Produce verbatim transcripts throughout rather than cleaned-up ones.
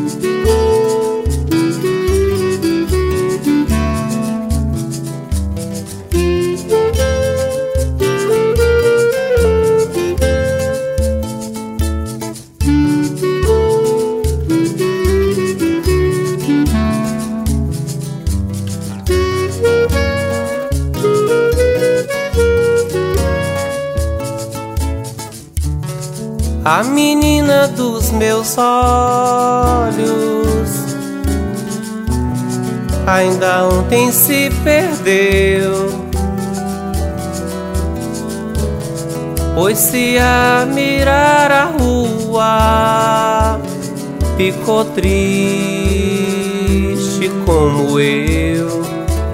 A menina dos meus olhos ainda ontem se perdeu, pois se a mirar a rua ficou triste como eu.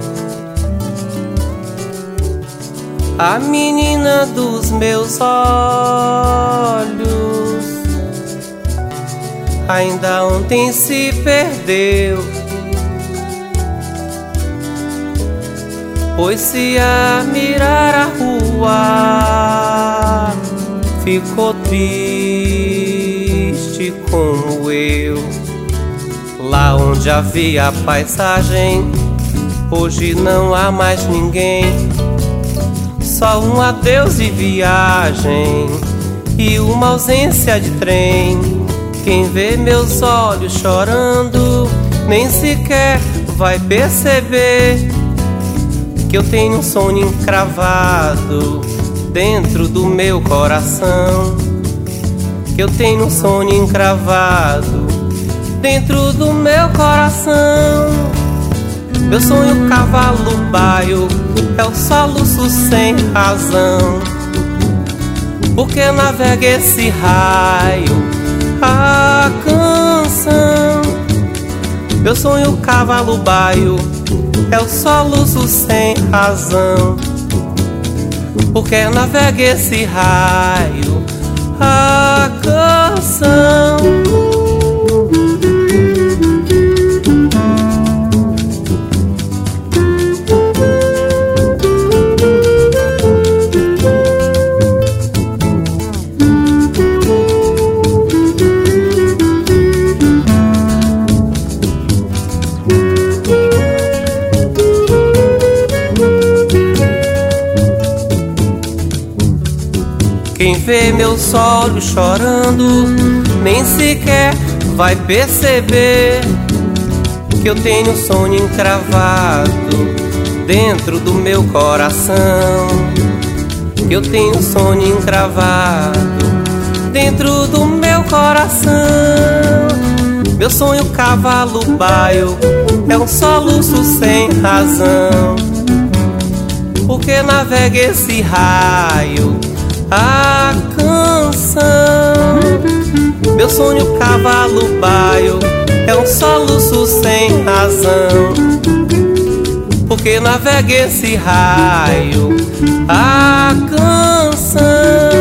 A menina dos meus olhos ainda ontem se perdeu, pois se a mirar a rua ficou triste como eu. Lá onde havia paisagem, hoje não há mais ninguém, só um adeus de viagem e uma ausência de trem. Quem vê meus olhos chorando nem sequer vai perceber que eu tenho um sonho encravado dentro do meu coração. Que eu tenho um sonho encravado dentro do meu coração. Meu sonho cavalo baio é o soluço sem razão, porque navega esse raio a canção. Meu sonho cavalo baio é o soluço sem razão, porque navega esse raio a canção. Quem vê meus olhos chorando nem sequer vai perceber que eu tenho um sonho encravado dentro do meu coração. Que eu tenho um sonho encravado dentro do meu coração. Meu sonho cavalo baio é um soluço sem razão, porque navega esse raio a canção. Meu sonho cavalo baio é um soluço sem razão, porque navega esse raio a canção.